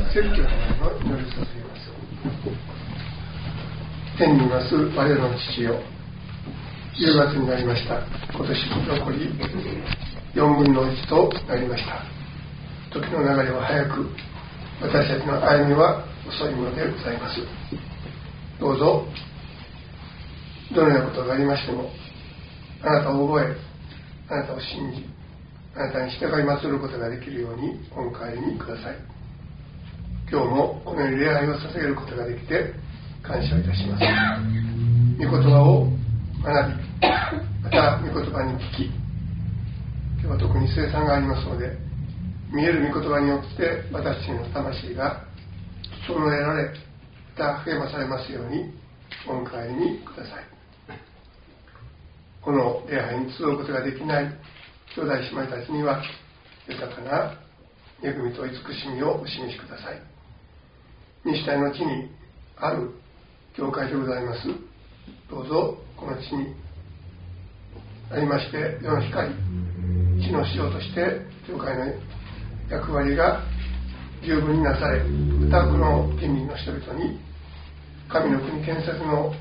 説教の前の祈りさせます。天にいます我らの父よ、10月になりました。今年残り4分の1となりました。時の流れは早く、私たちの歩みは遅いものでございます。どうぞどのようなことがありましても、あなたを覚え、あなたを信じ、あなたに従い祭ることができるようにお迎えにください。今日もこのように礼拝を捧げることができて感謝いたします。御言葉を学び、また御言葉に聞き、今日は特に聖餐がありますので、見える御言葉によって私たちの魂が整えられ、また励まされますようにお迎えにください。この礼拝に集うことができない兄弟姉妹たちには豊かな恵みと慈しみをお示しください。西体の地にある教会でございます。どうぞこの地にありまして世の光、地の塩として教会の役割が十分になされ、またこの近隣の人々に神の国建設の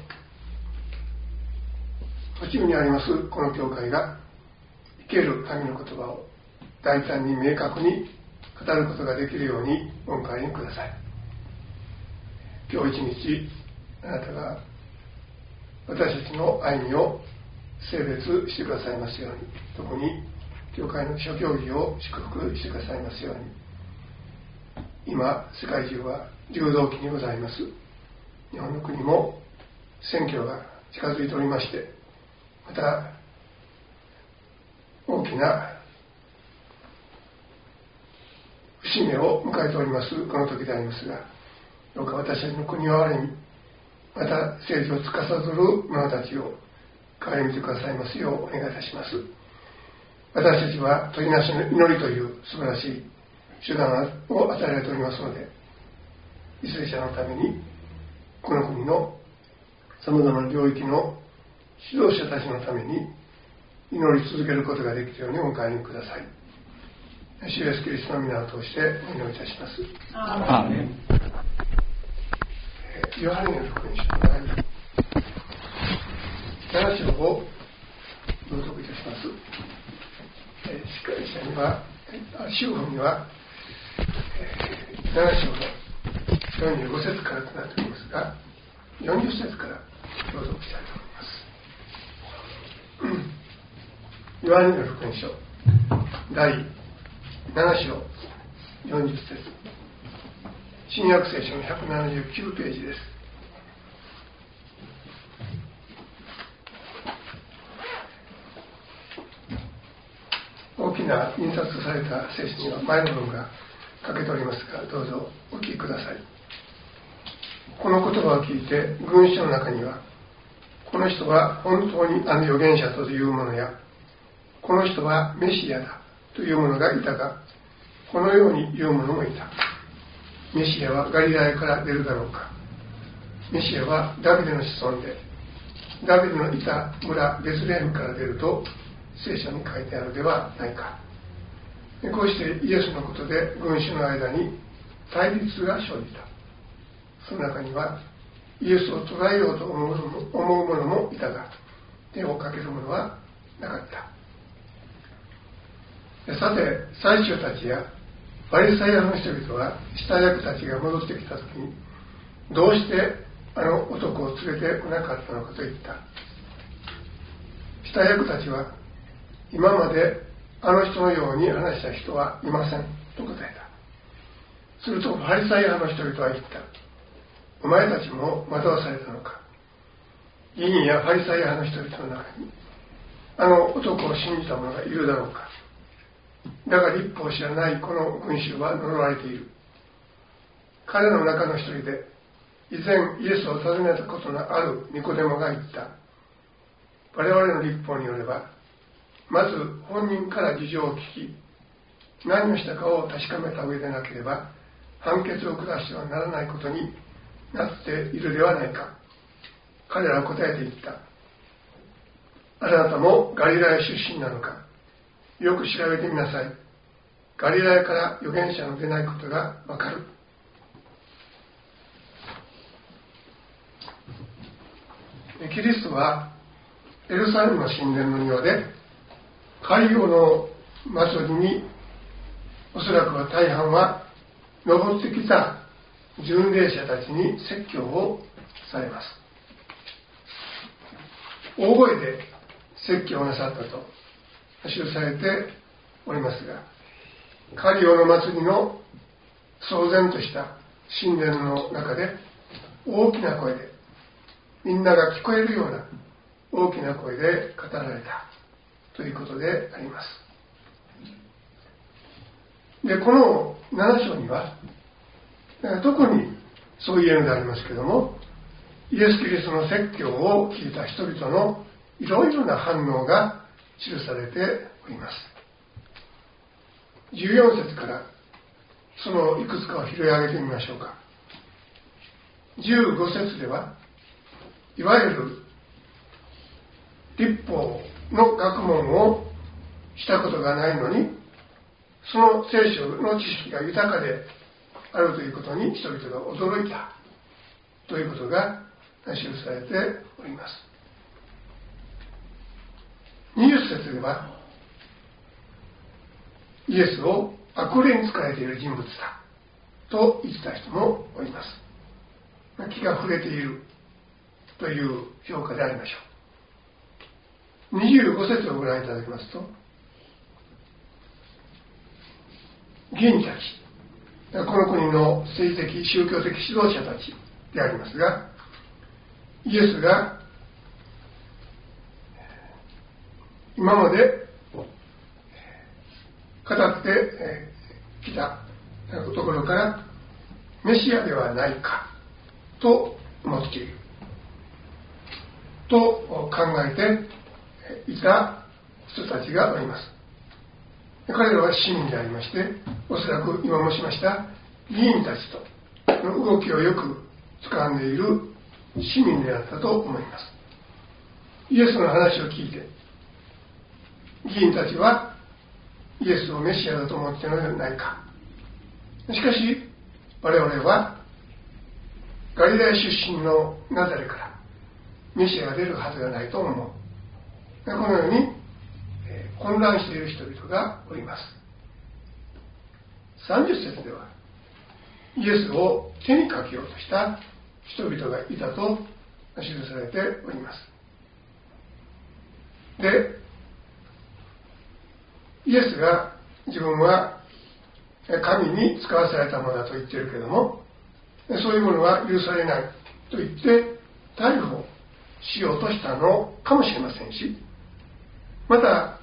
途中にありますこの教会が生ける神の言葉を大胆に明確に語ることができるようにお迎えにください。今日一日あなたが私たちの歩みを聖別してくださいますように、特に教会の諸教義を祝福してくださいますように。今世界中は流動期にございます。日本の国も選挙が近づいておりまして、また大きな節目を迎えておりますこの時でありますが、どうか私たちの国を憐れみ、また政治を司る者たちを顧みてくださいますようお願いいたします。私たちは取りなしの祈りという素晴らしい手段を与えられておりますので、為政者のためにこの国のさまざまな領域の指導者たちのために祈り続けることができるようにお迎えにください。主イエスキリストの皆を通してお祈りいたします。アーメン。ヨハネの福音書の7章を朗読いたします。司会者には週報には7章の45節からとなっておりますが、40節から朗読したいと思います。ヨハネの福音書第7章40節、新約聖書の179ページです。大きな印刷された聖書には前の文が書けておりますが、どうぞお聞きください。この言葉を聞いて群衆の中には、この人は本当に預言者という者や、この人はメシアだという者がいたが、このように言う者もいた。メシアはガリラヤから出るだろうか。メシアはダビデの子孫で、ダビデのいた村ベツレヘムから出ると聖書に書いてあるではないか。こうしてイエスのことで群衆の間に対立が生じた。その中にはイエスを捕らえようと思う者もいたが、手をかける者はなかった。さて、祭司たちやパリサイ派の人々は下役たちが戻ってきたときに、どうしてあの男を連れてこなかったのかと言った。下役たちは、今まであの人のように話した人はいませんと答えた。するとパリサイ派の人々は言った。お前たちも惑わされたのか。議員やパリサイ派の人々の中にあの男を信じた者がいるだろうか。だが立法を知らないこの群衆は呪われている。彼の中の一人で以前イエスを訪ねたことのあるニコデモが言った。我々の立法によれば、まず本人から事情を聞き、何をしたかを確かめた上でなければ判決を下してはならないことになっているではないか。彼らは答えて言った。あなたもガリラヤ出身なのか。よく調べてみなさい。ガリラヤから預言者の出ないことがわかるキリストはエルサレムの神殿の庭でカリオの祭りにおそらくは大半は登ってきた巡礼者たちに説教をされます。大声で説教をなさったと記されておりますが、カリオの祭りの騒然とした神殿の中で大きな声で、みんなが聞こえるような大きな声で語られたということであります。で、この7章には特にそう言えるのでありますけれども、イエス・キリストの説教を聞いた人々のいろいろな反応が記されております。14節からそのいくつかを拾い上げてみましょうか。15節では、いわゆる律法の学問をしたことがないのに、その聖書の知識が豊かであるということに人々が驚いたということが記されております。20節では、イエスを悪霊に仕えている人物だと言った人もおります。気が触れているという評価でありましょう。25節をご覧いただきますと、議員たち、この国の政治的宗教的指導者たちでありますが、イエスが今まで語ってきたところからメシアではないかと思っていると考えていた人たちがおります。彼らは市民でありまして、おそらく今申しました議員たちとの動きをよく掴んでいる市民であったと思います。イエスの話を聞いて、議員たちはイエスをメシアだと思っているのではないか。しかし我々はガリラヤ出身のナザレからメシアが出るはずがないと思う。このように混乱している人々がおります。30節では、イエスを手にかけようとした人々がいたと記されております。で、イエスが自分は神に使わされたものだと言っているけれども、そういうものは許されないと言って逮捕しようとしたのかもしれませんし、また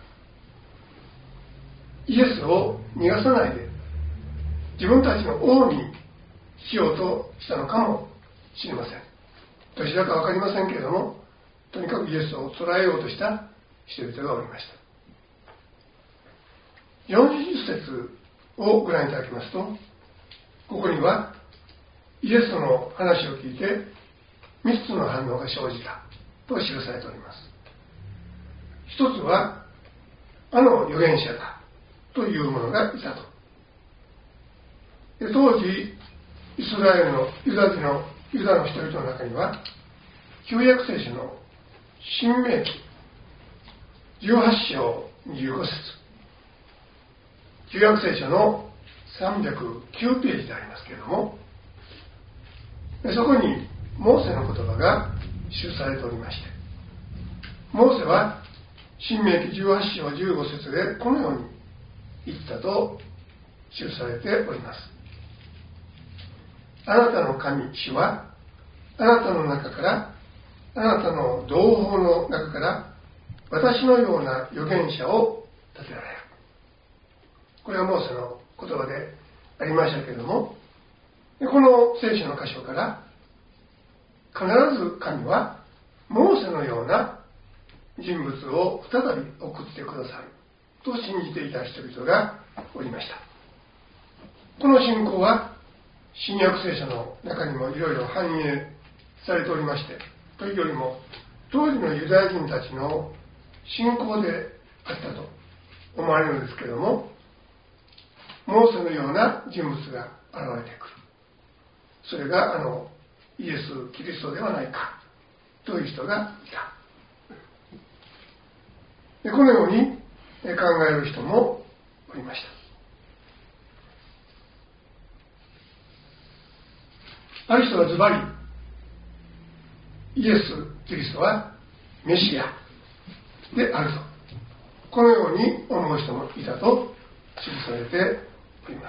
イエスを逃がさないで自分たちの王にしようとしたのかもしれません。どちらか分かりませんけれども、とにかくイエスを捕らえようとした人々がおりました。40節をご覧いただきますと、ここにはイエスの話を聞いて3つの反応が生じたと記されております。一つは、あの預言者だという者がいたと。で、当時イスラエルのユダの人々の中には、旧約聖書の新明記18章25節、旧約聖書の309ページでありますけれども、そこにモーセの言葉が記されておりまして、モーセは新明記18章15節でこのように言ったと記されております。あなたの神主はあなたの中から、あなたの同胞の中から私のような預言者を立てられる。これはモーセの言葉でありましたけれども、この聖書の箇所から必ず神はモーセのような人物を再び送ってくださると信じていた人々がおりました。この信仰は新約聖書の中にもいろいろ反映されておりまして、というよりも当時のユダヤ人たちの信仰であったと思われるんですけれども、モーセのような人物が現れてくる。それがイエス・キリストではないかという人がいた。でこのように考える人もおりました。ある人はズバリイエス・キリストはメシアであると、このように思う人もいたと記されております。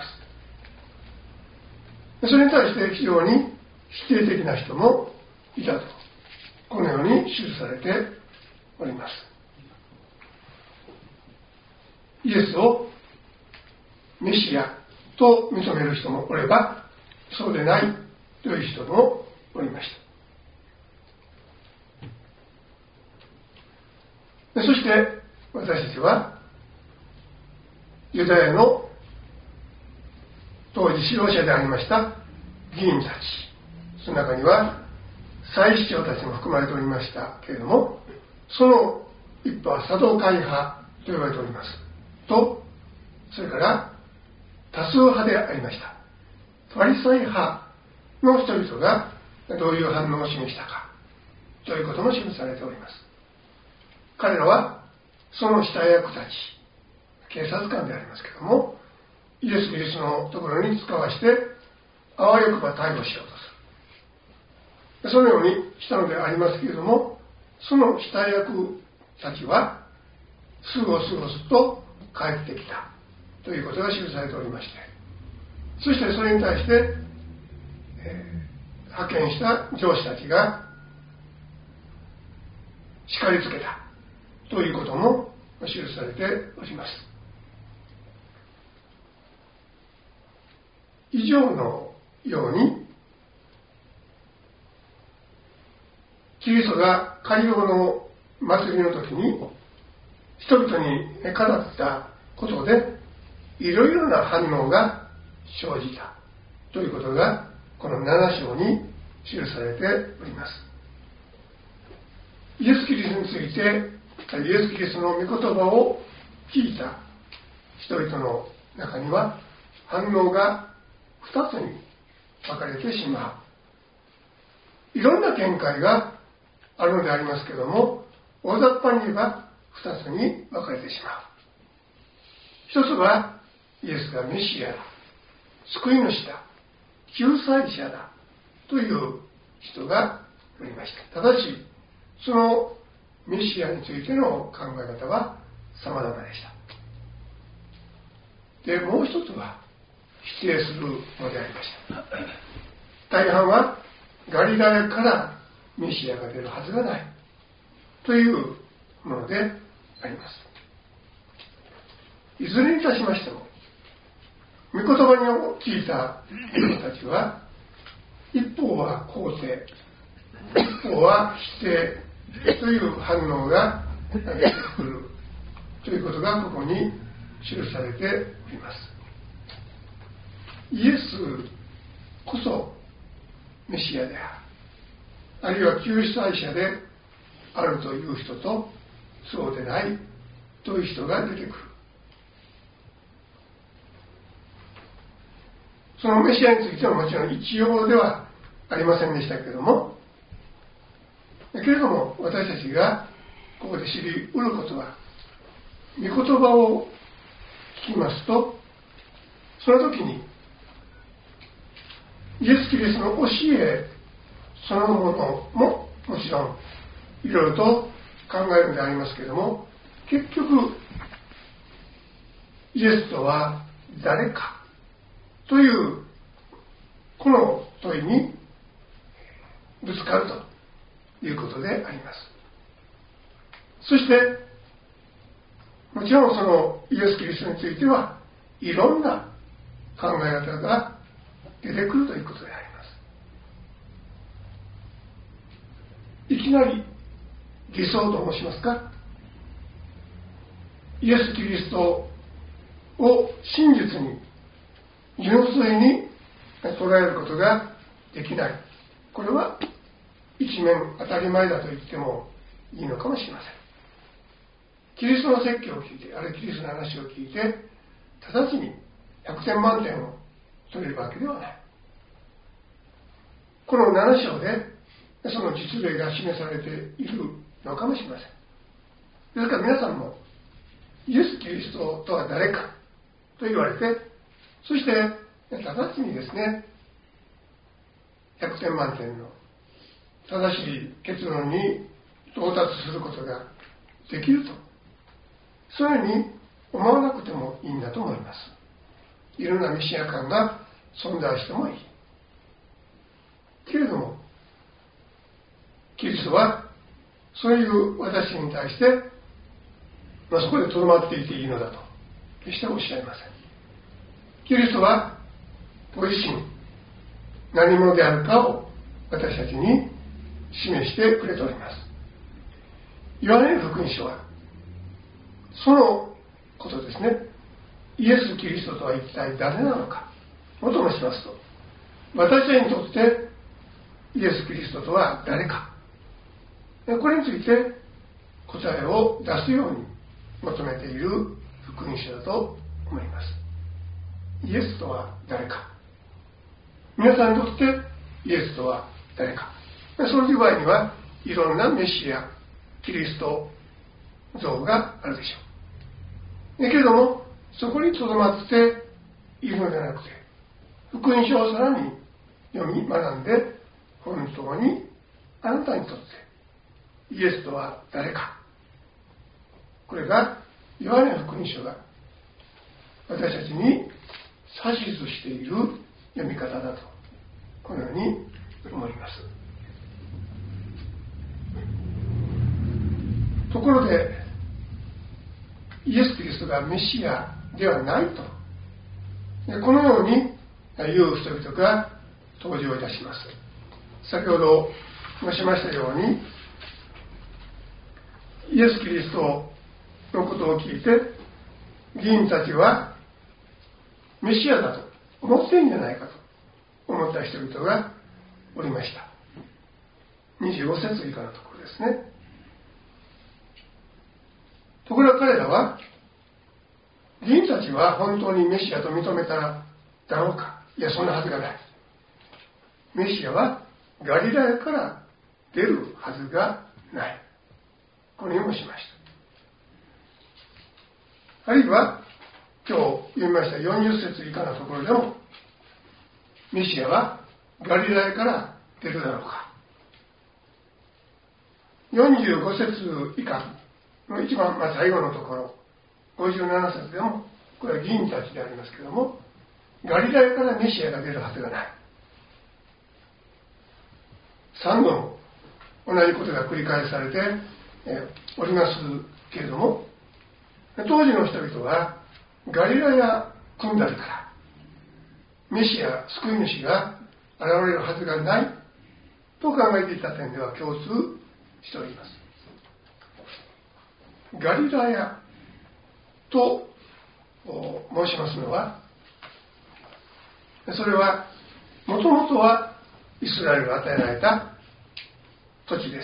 それに対して非常に否定的な人もいたと、このように記されております。イエスをメシアと認める人もおれば、そうでないという人もおりました。そして私たちはユダヤの当時指導者でありました議員たち、その中には祭司長たちも含まれておりましたけれども、その一派はサドカイ派と呼ばれておりますと、それから多数派でありましたファリサイ派の人々がどういう反応を示したかということも示されております。彼らはその下役たち、警察官でありますけれども、イエス・キリストのところに使わしてあわよくば逮捕しようとする、そのようにしたのでありますけれども、その下役たちはすぐすと帰ってきたということが記されておりまして、そしてそれに対して、派遣した上司たちが叱りつけたということも記されております。以上のように、キリストが海洋の祭りの時に人々に語ったことでいろいろな反応が生じたということがこの7章に記されております。イエス・キリストについて、イエス・キリストの御言葉を聞いた人々の中には反応が2つに分かれてしまう。いろんな見解があるのでありますけれども、大雑把に言えば2つに分かれてしまう。一つはイエスがメシアだ、救い主だ、救済者だという人がおりました。ただしそのメシアについての考え方は様々でした。でもう一つは否定するのでありました。大半はガリラヤからメシアが出るはずがないというものであります。いずれにいたしましても、御言葉に聞いた人たちは一方は肯定、一方は否定という反応が出てくるということがここに記されております。イエスこそメシアであるいは救済者であるという人と、そうでないという人が出てくる。そのメシアについてはもちろん一様ではありませんでしたけれども、私たちがここで知り得ることは、御言葉を聞きますと、その時にイエス・キリストの教えそのものももちろんいろいろと考えるのでありますけれども、結局イエスとは誰かというこの問いにぶつかるということであります。そしてもちろんそのイエス・キリストについてはいろんな考え方が出てくるということであります。いきなり理想と申しますか、イエス・キリストを真実に純粋に捉えることができない、これは一面当たり前だと言ってもいいのかもしれません。キリストの説教を聞いて、あるいはキリストの話を聞いて直ちに100点満点を取れるわけではない。この7章でその実例が示されているのかもしれません。ですから皆さんもイエス・キリストとは誰かと言われて、そして直ちにですね、100点満点の正しい結論に到達することができると、そういうふうに思わなくてもいいんだと思います。いろんなメシア感が存在してもいいけれども、キリストはそういう私に対して、そこでとどまっていていいのだと決しておっしゃいません。キリストはご自身何者であるかを私たちに示してくれております。ヨハネ福音書はそのことですね。イエス・キリストとは一体誰なのかをと申しますと、私たちにとってイエス・キリストとは誰か、これについて答えを出すように求めている福音書だと思います。イエスとは誰か、皆さんにとってイエスとは誰か、そういう場合にはいろんなメシア、キリスト像があるでしょう。だけれどもそこにとどまっているのではなくて、福音書をさらに読み学んで、本当にあなたにとってイエスとは誰か、これがヨハネ福音書が私たちに指図している読み方だと、このように思います。ところでイエス・キリストがメシアではないと、このように言う人々が登場いたします。先ほど申しましたように、イエス・キリストのことを聞いて議員たちはメシアだと思っているんじゃないかと思った人々がおりました。25節以下のところですね。ところが彼らは、議員たちは本当にメシアと認めただろうか、いやそんなはずがない、メシアはガリラヤから出るはずがない、このようにもしました。あるいは今日読みました40節以下のところでも、メシアはガリラヤから出るだろうか。45節以下の一番最後のところ57節でも、これは議員たちでありますけれども、ガリラヤからメシアが出るはずがない、3度も同じことが繰り返されておりますけれども、当時の人々はガリラヤ君たちからメシア、救い主が現れるはずがないと考えていた点では共通しております。ガリラヤと申しますのは、それはもともとはイスラエルが与えられた土地です。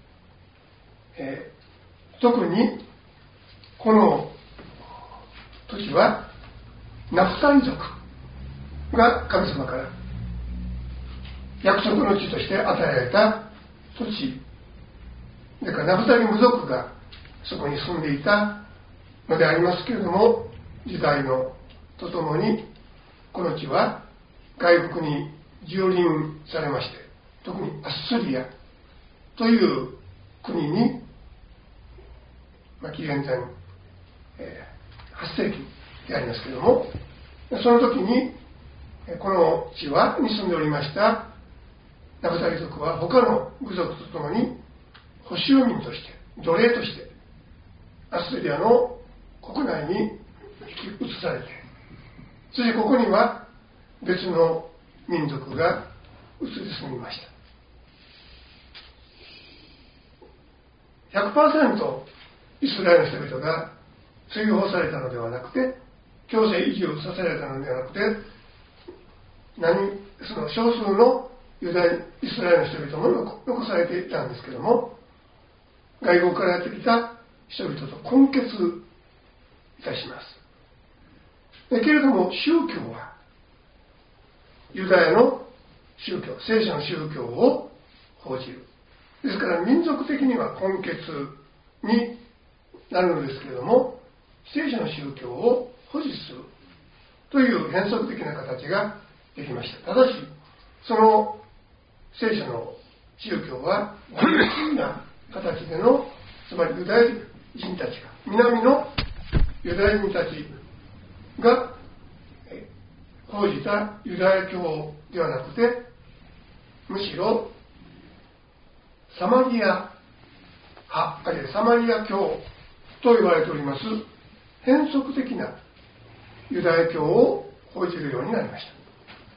特にこの土地はナフタリ族が神様から約束の地として与えられた土地だから、ナフタリム族がそこに住んでいたのでありますけれども、時代のとともにこの地は外国に蹂躙されまして、特にアッスリアという国に、紀元前、8世紀でありますけれども、その時にこの地に住んでおりましたナフタリ族は他の部族とともに捕囚民として、奴隷としてアッスリアの国内に引き移されて、そしてここには別の民族が移り住みました。 100% イスラエルの人々が追放されたのではなくて、強制移住させられたのではなくて、その少数のユダヤイスラエルの人々も残されていたんですけども、外国からやってきた人々と混血いたします。けれども宗教はユダヤの宗教、聖書の宗教を報じる。ですから民族的には根血になるのですけれども、聖書の宗教を保持するという変則的な形ができました。ただし、その聖書の宗教は同じな形での、つまりユダヤ人たちが、南のユダヤ人たちが報じたユダヤ教ではなくて、むしろサマリア派、あるいはサマリア教と言われております変則的なユダヤ教を報じるようになりました。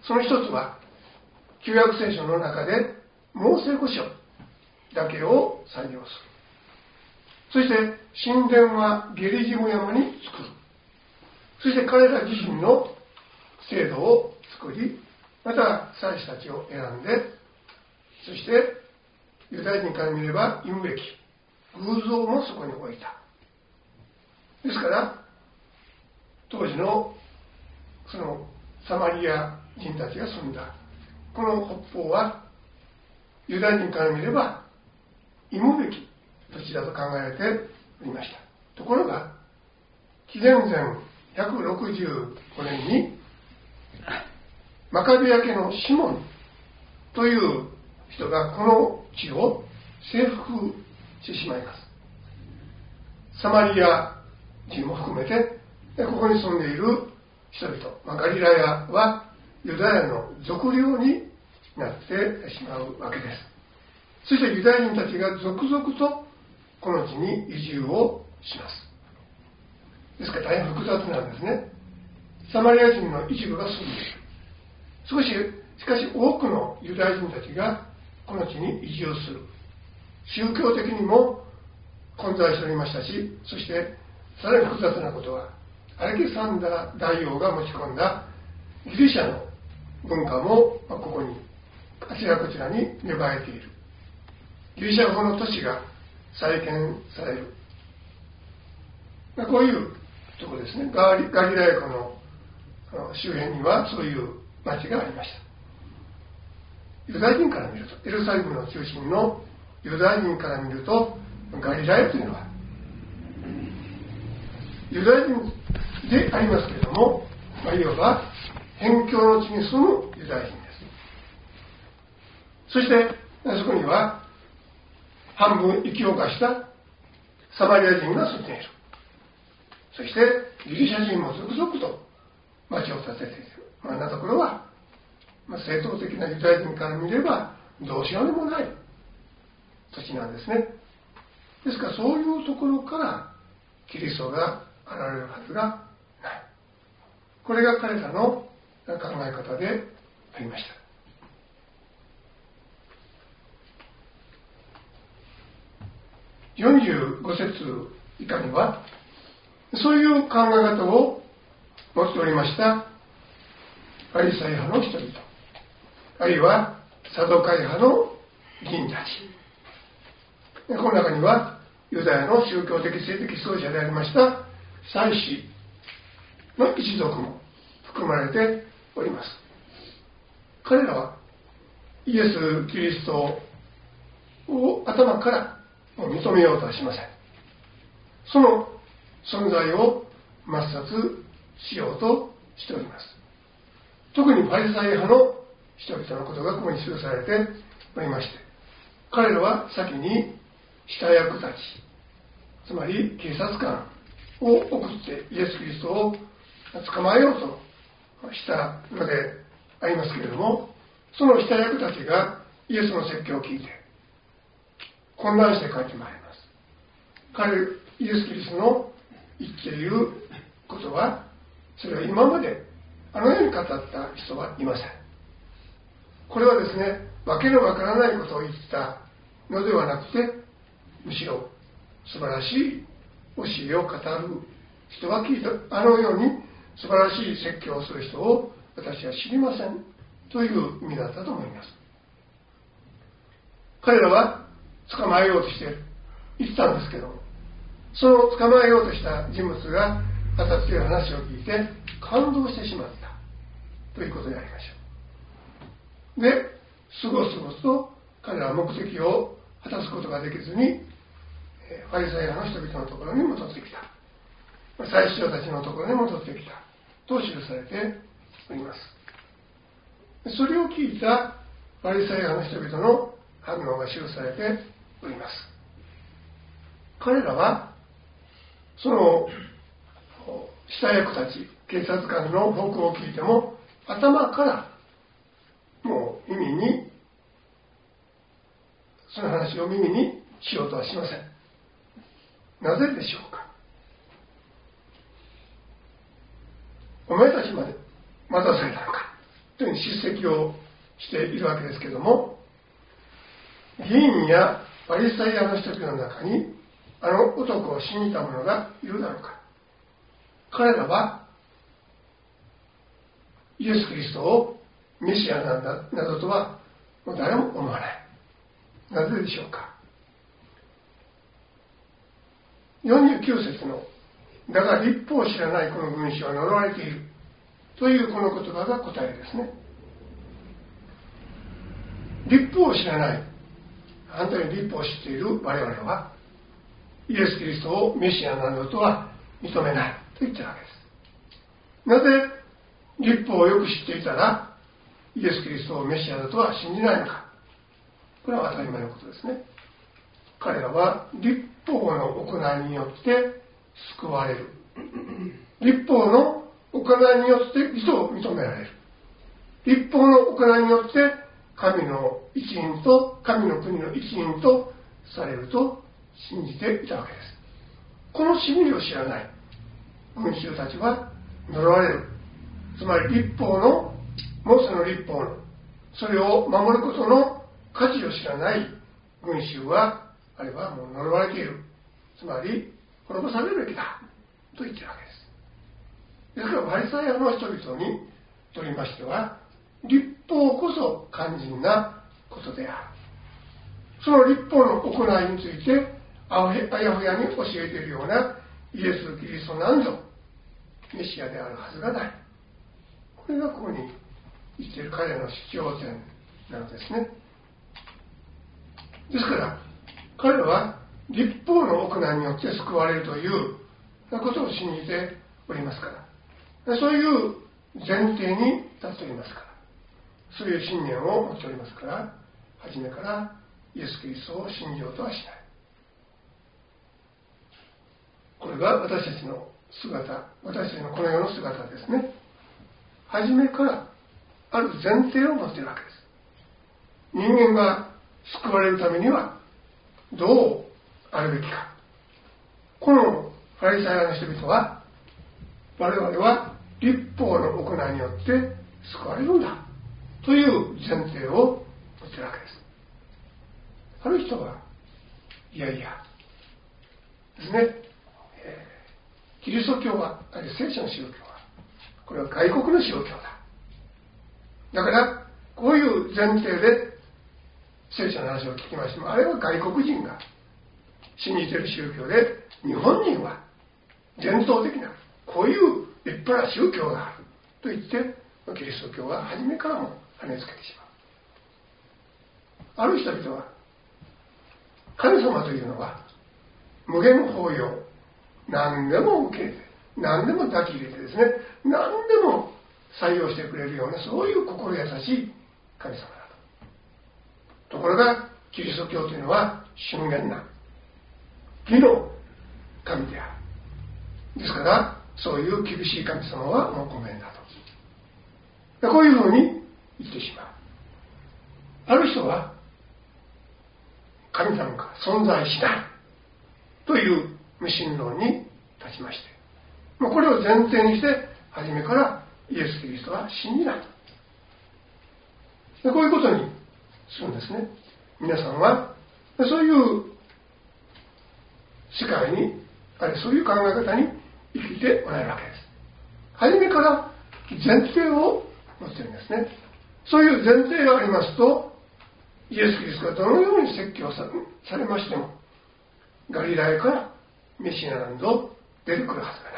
その一つは旧約聖書の中でモーセ五書だけを採用する。そして神殿はゲリジム山に作る。そして彼ら自身の制度を作り、また祭司たちを選んで、そしてユダヤ人から見れば忌むべき偶像もそこに置いた。ですから当時のそのサマリア人たちが住んだこの北方はユダヤ人から見れば忌むべき土地だと考えられておりました。ところが紀元前165年にマカビア家のシモンという人がこの地を征服してしまいます。サマリア人も含めてここに住んでいる人々、ガリラヤはユダヤの属領になってしまうわけです。そしてユダヤ人たちが続々とこの地に移住をします。ですから大変複雑なんですね。サマリア人の一部が住んでいる。しかし多くのユダヤ人たちがこの地に移住する。宗教的にも混在しておりましたし、そしてさらに複雑なことはアレキサンダー大王が持ち込んだギリシャの文化もここにあちらこちらに芽生えている。ギリシャ語の都市が再建される。こういうところですね。ガリラヤ湖の周辺にはそういう町がありました。ユダヤ人から見ると、エルサレムの中心のユダヤ人から見ると、ガリラヤというのはユダヤ人でありますけれども、いわば辺境の地に住むユダヤ人です。そしてそこには半分生き侵したサマリア人が住んでいる。そしてギリシャ人も続々と町を建てている。あんなところは、正統的なユダヤ人から見ればどうしようでもない土地なんですね。ですからそういうところからキリストが現れるはずがない。これが彼らの考え方でありました。45節以下にはそういう考え方を持っておりましたパリサイ派の人々、あるいはサドカイ派の議員たち、この中にはユダヤの宗教的性的指導者でありました祭司の一族も含まれております。彼らはイエス・キリストを頭から認めようとはしません。その存在を抹殺しようとしております。特にパリサイ派の人々のことがここに記されておりまして、彼らは先に下役たち、つまり警察官を送ってイエス・キリストを捕まえようとしたのでありますけれども、その下役たちがイエスの説教を聞いて混乱して帰ってまいります。イエス・キリストの言っていることは、それは今まであのように語った人はいません。これはですね、わけのわからないことを言ったのではなくて、むしろ素晴らしい教えを語る人が聞いた、あのように素晴らしい説教をする人を私は知りませんという意味だったと思います。彼らは捕まえようとして言ったんですけども、その捕まえようとした人物が当たっている話を聞いて感動してしまったということでありましょう。で、すごすごと彼らは目的を果たすことができずにファリサイ派の人々のところに戻ってきた、祭司長たちのところに戻ってきたと記されております。それを聞いたファリサイ派の人々の反応が記されております。彼らはその下役たち、警察官の報告を聞いても頭からもう耳にその話を耳にしようとはしません。なぜでしょうか。お前たちまで待たされたのかという叱責をしているわけですけれども、議員やパリサイ派の人々の中にあの男を信じた者がいるだろうか。彼らはイエス・キリストをメシアなんだなどとはもう誰も思わない。なぜでしょうか。49節のだが律法を知らないこの群衆は呪われているというこの言葉が答えですね。律法を知らない、反対に律法を知っている我々はイエス・キリストをメシアなどとは認めないと言っているわけです。なぜ律法をよく知っていたらイエス・キリストをメシアだとは信じないのか。これは当たり前のことですね。彼らは律法の行いによって救われる。律法の行いによって義と認められる。律法の行いによって神の一員と神の国の一員とされると信じていたわけです。この真理を知らない群衆たちは呪われる。つまり律法のモーセの律法のそれを守ることの価値を知らない群衆はあれはもう呪われている。つまり滅ぼされるべきだと言っているわけです。ですからファリサイ派の人々にとりましては律法こそ肝心なことである。その律法の行いについてあやふやに教えているようなイエス・キリストなんぞメシアであるはずがない。これがここに言っている彼らの主張点なのですね。ですから彼らは律法の行いによって救われるということを信じておりますから、そういう前提に立っておりますから、そういう信念を持っておりますから、初めからイエス・キリストを信じようとはしない。これが私たちの姿、私たちのこの世の姿ですね。初めからある前提を持っているわけです。人間が救われるためにはどうあるべきか。このファリサイ派の人々は我々は律法の行いによって救われるんだという前提を持っているわけです。ある人はいやいやですね、キリスト教はあるいは聖書の宗教はこれは外国の宗教だ。だからこういう前提で聖書の話を聞きましても、あれは外国人が信じている宗教で、日本人は伝統的なこういう立派な宗教があると言ってキリスト教は初めからも跳ねつけてしまう。ある人々は神様というのは無限包容、何でも受け入れて、何でも抱き入れてですね、何でも採用してくれるような、そういう心優しい神様だと。ところがキリスト教というのは峻厳な義の神である。ですからそういう厳しい神様はもうごめんだと。こういうふうに言ってしまう。ある人は神様が存在しないという無神論に立ちまして、これを前提にして初めからイエス・キリストは信じないと。こういうことにするんですね。皆さんはそういう世界に、あるいはそういう考え方に生きておられるわけです。初めから前提を持っているんですね。そういう前提がありますと、イエス・キリストがどのように説教されましても、ガリラヤからメシアなど出てくるはず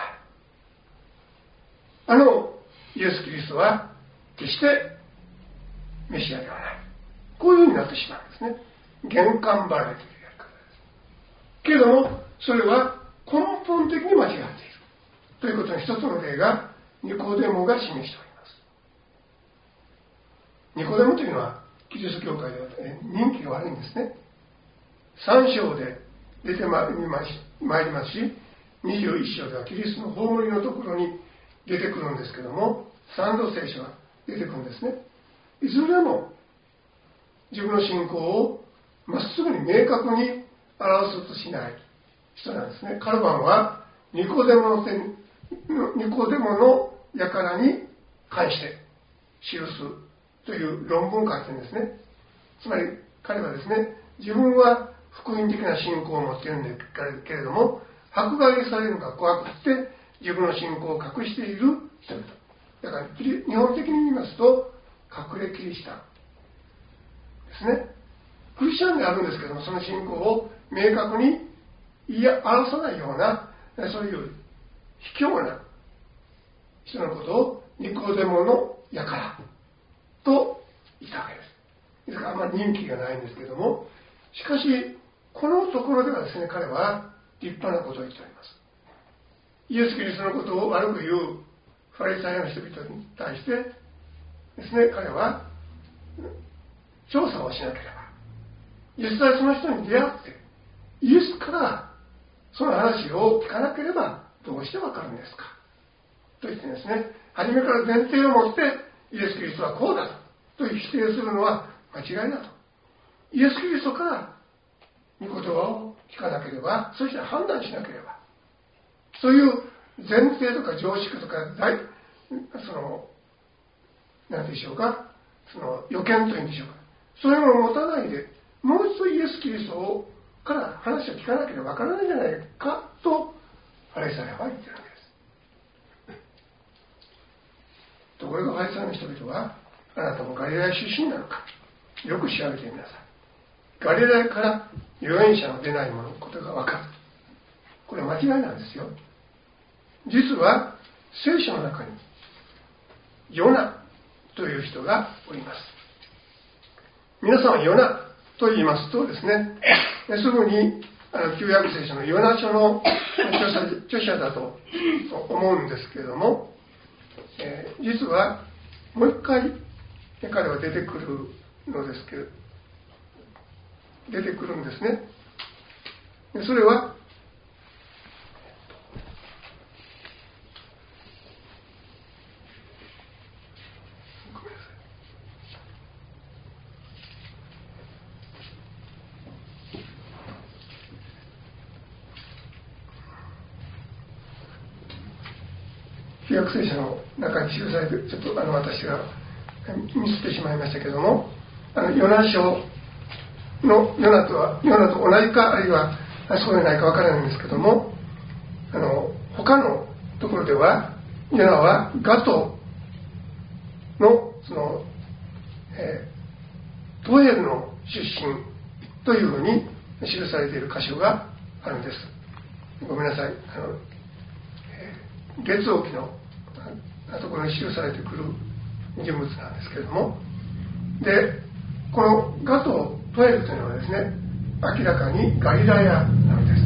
がない。イエス・キリストは決してメシアではない。 こういうふうになってしまうんですね。玄関払いというやり方です。けれども、それは根本的に間違っているということの一つの例がニコデモが示しております。ニコデモというのはキリスト教会では、人気が悪いんですね。3章で出てまいりますし、21章ではキリストの葬りのところに出てくるんですけども、三度聖書が出てくるんですね。いずれも自分の信仰をまっすぐに明確に表そうとしない人なんですね。カルバンはニコデモの輩に関して記すという論文を書いてるんですね。つまり彼はですね、自分は福音的な信仰を持っているんだけれども、迫害されるのが怖くて自分の信仰を隠している人々だから、日本的に言いますと隠れキリシタンですね。クリスチャンであるんですけども、その信仰を明確に言い表さないような、そういう卑怯な人のことをニコデモの輩と言ったわけです。ですからあまり人気がないんですけども、しかしこのところではですね、彼は立派なことを言っております。イエス・キリストのことを悪く言うファリサイの人々に対してですね、彼は調査をしなければ、実際その人に出会ってイエスからその話を聞かなければどうしてわかるんですかと言ってですね、初めから前提を持ってイエス・キリストはこうだと否定するのは間違いだと。イエス・キリストから御言葉を聞かなければ、そして判断しなければ、そういう前提とか常識とか何でしょうか、その予見というんでしょうか、そういうのを持たないで、もう一度イエス・キリストから話を聞かなければわからないんじゃないかとファリサイは言っているわけです。ところがファリサイの人々は、あなたもガリラヤ出身なのか、よく調べてみなさい。ガリラヤから預言者の出ないもののことがわかる。これは間違いなんですよ。実は聖書の中にヨナという人がおります。皆さんはヨナと言いますとですね、すぐに旧約聖書のヨナ書の著者だと思うんですけれども、実はもう一回彼は出てくるのですけど、出てくるんですね。それは旧約聖書の中に記されて、ちょっと私が見せてしまいましたけれども、ヨナ書のヨナと同じか、あるいはそうでないかわからないんですけども、他のところではヨナはガトのトエルの出身というふうに記されている箇所があるんです。ごめんなさい、列王記のところに記されてくる人物なんですけれども、でこのガトトエルというのはですね、明らかにガリラヤなのです。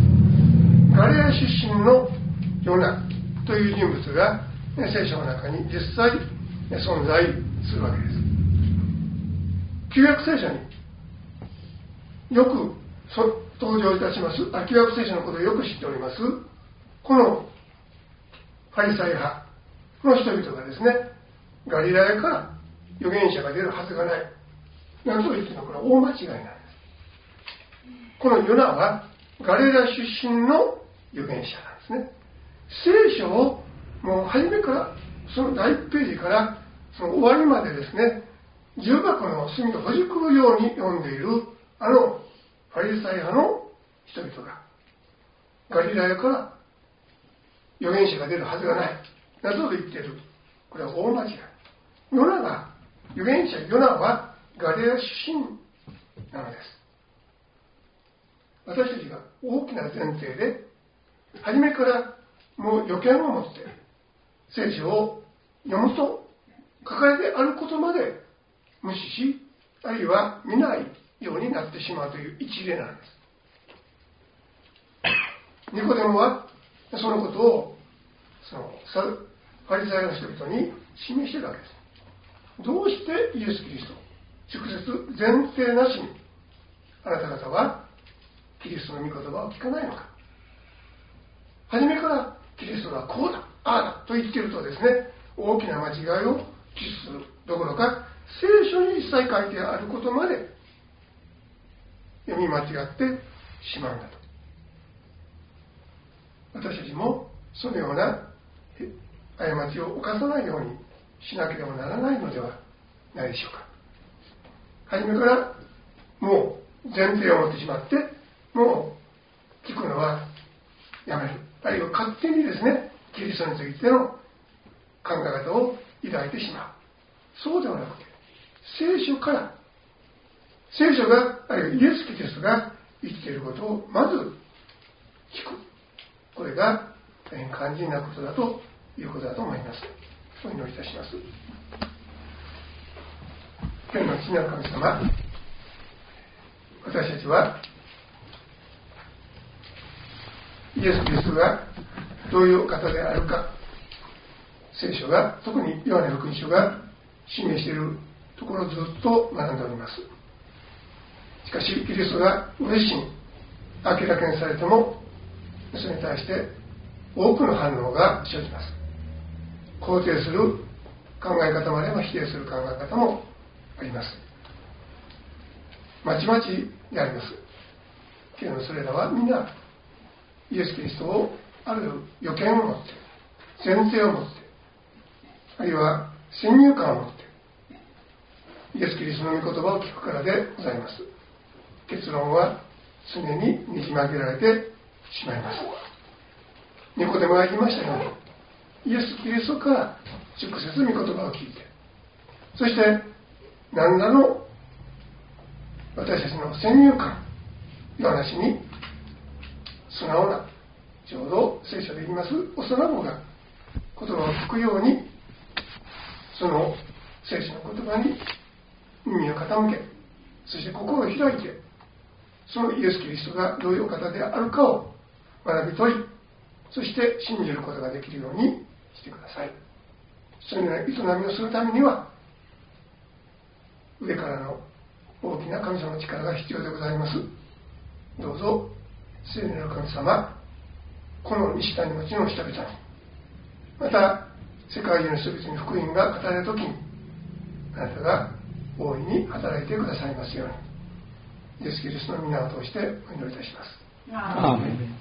ガリラヤ出身のヨナという人物が聖書の中に実際存在するわけです。旧約聖書によく登場いたします。旧約聖書のことをよく知っておりますこのファリサイ派の人々がですね、ガリラヤから預言者が出るはずがない、なんと言ってもこれは大間違いなんです。このヨナはガリラヤ出身の預言者なんですね。聖書をもう初めからその第1ページからその終わりまでですね、重箱の隅をほじくるように読んでいるファリサイ派の人々がガリラヤから預言者が出るはずがないなどと言っている。これは大間違い。ヨナはガリラヤ出身なのです。私たちが大きな前提で初めからもう予見を持って聖書を読むと書かれてあることまで無視し、 あるいは見ないようになってしまうという一例なんです。ニコデモはそのことをファリサイの人々に示しているわけです。どうしてイエス・キリスト、直接前提なしにあなた方はキリストの御言葉を聞かないのか。初めからキリストがこうだ、ああだと言っているとですね、大きな間違いを喫するどころか、聖書に一切書いてあることまで読み間違ってしまうんだと。私たちもそのような過ちを犯さないようにしなければならないのではないでしょうか。初めからもう前提を持ってしまって、もう聞くのはやめる、あるいは勝手にですね、キリストについての考え方を抱いてしまう。そうではなくて、聖書から、聖書が、あるいはイエス・キリストが生きていることをまず聞く。これが大変肝心なことだということだと思います。お祈りいたします。天の父なる神様、私たちはイエス・キリストがどういう方であるか、聖書が、特にヨハネ福音書が示しているところをずっと学んでおります。しかしキリストがご自身明らかにされても、それに対して多くの反応が生じます。肯定する考え方もあれば否定する考え方もあります。まちまちでありますけれども、それらはみんなイエス・キリストをある予見を持って、前提を持って、あるいは先入観を持ってイエス・キリストの御言葉を聞くからでございます。結論は常にねじ曲げられてしまいます。ニコデモが言いましたように、イエス・キリストから直接御言葉を聞いて、そして何らの私たちの先入観の話に素直な、ちょうど聖書で言います幼子が言葉を聞くように、その聖書の言葉に耳を傾け、そして心を開いて、そのイエス・キリストがどういうお方であるかを学び取り、そして信じることができるようにしてください。そのような営みをするためには、上からの大きな神様の力が必要でございます。どうぞ聖なる神様、この西谷町の人々に、また世界中の人々に福音が語られるときに、あなたが大いに働いてくださいますように、イエス・キリストの皆を通してお祈りいたします。 アーメン。